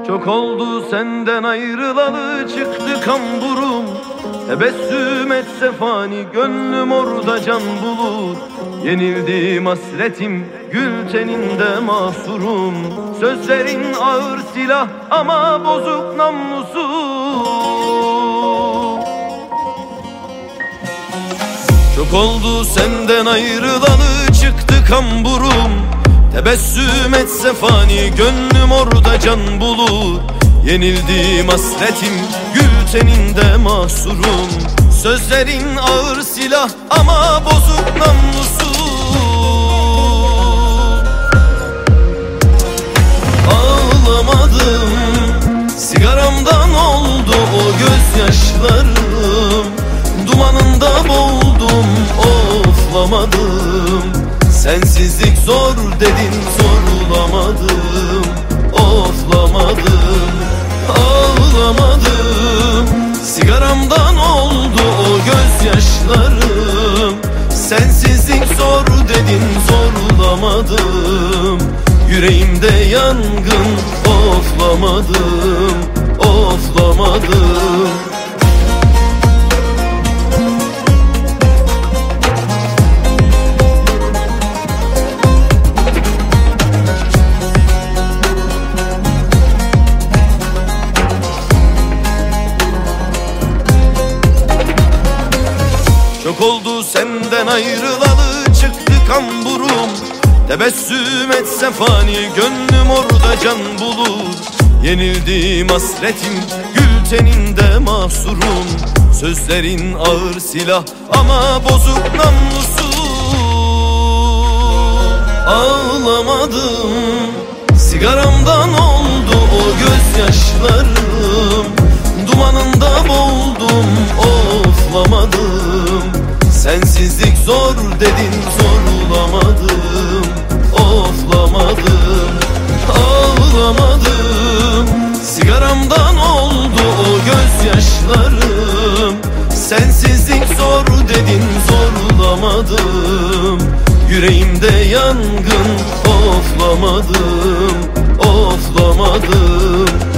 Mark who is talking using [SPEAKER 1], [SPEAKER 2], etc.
[SPEAKER 1] Çok oldu senden ayrılalı, çıktı kamburum. Tebessüm etse fani, gönlüm orada can bulur. Yenildim hasretim, gül teninde mahsurum. Sözlerin ağır silah ama bozuk namlusu. Çok oldu senden ayrılalı, çıktı kamburum. Tebessüm etse fani, gönlüm orada can bulur. Yenildim hasretim, gül teninde mahsurum. Sözlerin ağır silah ama bozuk namlusu. Ağlamadım, sigaramdan oldu o gözyaşlarım. Dumanında boğuldum, oflamadım. Sensizlik zor dedin, zorlamadım, oflamadım. Ağlamadım, sigaramdan oldu o gözyaşlarım. Sensizlik zor dedin, zorlamadım. Yüreğimde yangın, oflamadım, oflamadım. Çok oldu senden ayrılalı, çıktı kamburum. Tebessüm etse fani, gönlüm orada can bulur. Yenildim hasretim, gül teninde mahsurum. Sözlerin ağır silah ama bozuk namlusu. Ağlamadım, sigaramdan oldu o gözyaşlarım. Dumanında boğuldum, oflamadım. Sensizlik zor dedin, zorlamadım, oflamadım. Ağlamadım, sigaramdan oldu o gözyaşlarım. Sensizlik zor dedin, zorlamadım. Yüreğimde yangın, oflamadım, oflamadım.